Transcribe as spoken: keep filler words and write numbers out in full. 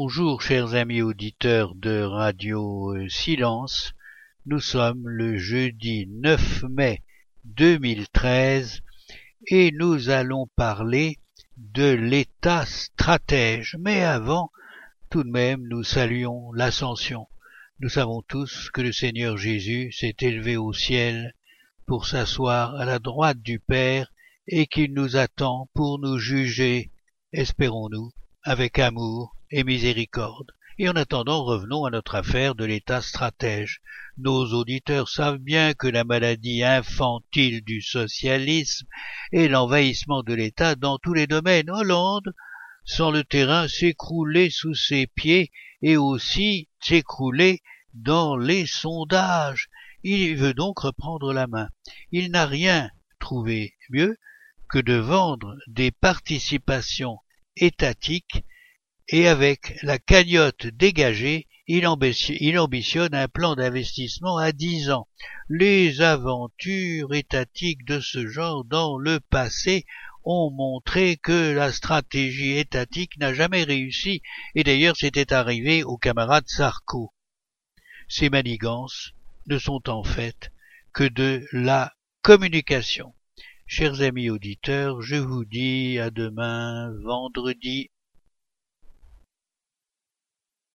Bonjour chers amis auditeurs de Radio Silence, nous sommes le jeudi neuf mai deux mille treize et nous allons parler de l'État stratège. Mais avant, tout de même, nous saluons l'Ascension. Nous savons tous que le Seigneur Jésus s'est élevé au ciel pour s'asseoir à la droite du Père et qu'il nous attend pour nous juger, espérons-nous, avec amour et miséricorde. Et en attendant, revenons à notre affaire de l'État stratège. Nos auditeurs savent bien que la maladie infantile du socialisme est l'envahissement de l'État dans tous les domaines. Hollande sent le terrain s'écrouler sous ses pieds et aussi s'écrouler dans les sondages. Il veut donc reprendre la main. Il n'a rien trouvé mieux que de vendre des participations étatiques et avec la cagnotte dégagée, il ambitionne un plan d'investissement à dix ans. Les aventures étatiques de ce genre dans le passé ont montré que la stratégie étatique n'a jamais réussi, et d'ailleurs c'était arrivé au camarade Sarko. Ces manigances ne sont en fait que de la communication. Chers amis auditeurs, je vous dis à demain, vendredi.